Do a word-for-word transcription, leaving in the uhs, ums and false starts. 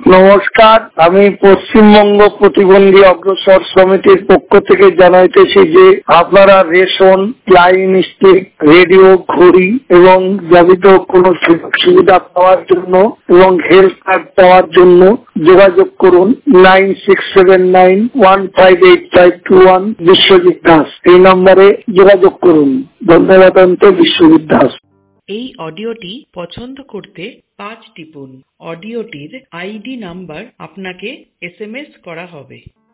নমস্কার, আমি পশ্চিমবঙ্গ প্রতিবন্ধী অগ্রসর সমিতির পক্ষ থেকে জানাইতেছি যে আপনারা রেশন, লাইন স্টিক, রেডিও, ঘড়ি এবং যাবতীয় কোনো সুযোগ সুবিধা পাওয়ার জন্য এবং হেলথ কার্ড পাওয়ার জন্য যোগাযোগ করুন nine six seven nine one five eight five two one Biswajit Das এই নম্বরে যোগাযোগ করুন। ধন্যবাদ। বিশ্বজিৎ দাস। এই অডিওটি পছন্দ করতে পাঁচ টিপুন। অডিওটির আইডি নাম্বার আপনাকে এস এম এস করা হবে।